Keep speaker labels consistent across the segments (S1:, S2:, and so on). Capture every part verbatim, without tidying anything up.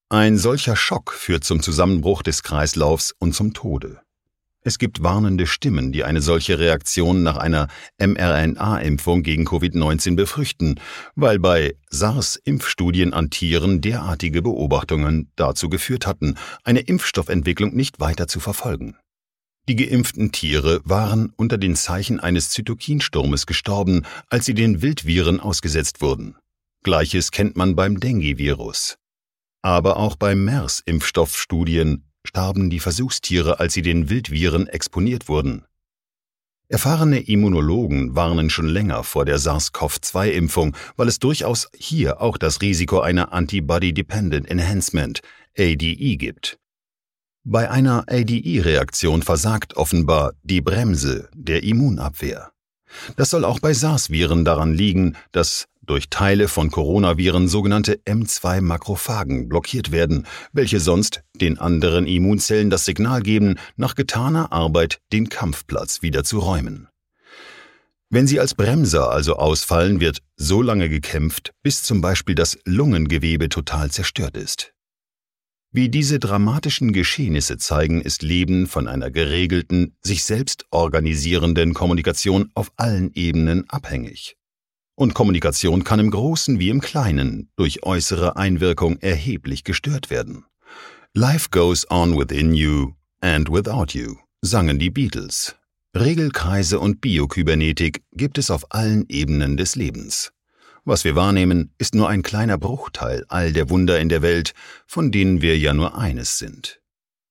S1: Ein solcher Schock führt zum Zusammenbruch des Kreislaufs und zum Tode. Es gibt warnende Stimmen, die eine solche Reaktion nach einer mRNA-Impfung gegen Covid neunzehn befürchten, weil bei SARS-Impfstudien an Tieren derartige Beobachtungen dazu geführt hatten, eine Impfstoffentwicklung nicht weiter zu verfolgen. Die geimpften Tiere waren unter den Zeichen eines Zytokinsturmes gestorben, als sie den Wildviren ausgesetzt wurden. Gleiches kennt man beim Dengue-Virus. Aber auch bei MERS-Impfstoffstudien starben die Versuchstiere, als sie den Wildviren exponiert wurden. Erfahrene Immunologen warnen schon länger vor der SARS-CoV zwei Impfung, weil es durchaus hier auch das Risiko einer Antibody-Dependent Enhancement, A D E, gibt. Bei einer A D E-Reaktion versagt offenbar die Bremse der Immunabwehr. Das soll auch bei SARS-Viren daran liegen, dass durch Teile von Coronaviren sogenannte M zwei Makrophagen blockiert werden, welche sonst den anderen Immunzellen das Signal geben, nach getaner Arbeit den Kampfplatz wieder zu räumen. Wenn sie als Bremser also ausfallen, wird so lange gekämpft, bis zum Beispiel das Lungengewebe total zerstört ist. Wie diese dramatischen Geschehnisse zeigen, ist Leben von einer geregelten, sich selbst organisierenden Kommunikation auf allen Ebenen abhängig. Und Kommunikation kann im Großen wie im Kleinen durch äußere Einwirkung erheblich gestört werden. Life goes on within you and without you, sangen die Beatles. Regelkreise und Biokybernetik gibt es auf allen Ebenen des Lebens. Was wir wahrnehmen, ist nur ein kleiner Bruchteil all der Wunder in der Welt, von denen wir ja nur eines sind.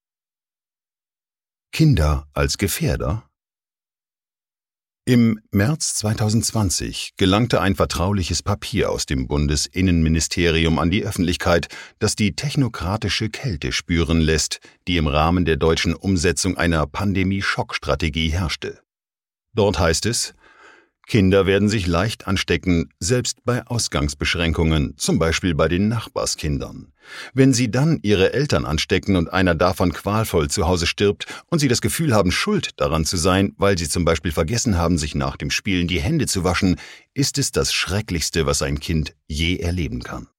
S1: Kinder als Gefährder? Im März zweitausendzwanzig gelangte ein vertrauliches Papier aus dem Bundesinnenministerium an die Öffentlichkeit, das die technokratische Kälte spüren lässt, die im Rahmen der deutschen Umsetzung einer Pandemie-Schockstrategie herrschte. Dort heißt es: Kinder werden sich leicht anstecken, selbst bei Ausgangsbeschränkungen, zum Beispiel bei den Nachbarskindern. Wenn sie dann ihre Eltern anstecken und einer davon qualvoll zu Hause stirbt und sie das Gefühl haben, schuld daran zu sein, weil sie zum Beispiel vergessen haben, sich nach dem Spielen die Hände zu waschen, ist es das Schrecklichste, was ein Kind je erleben kann.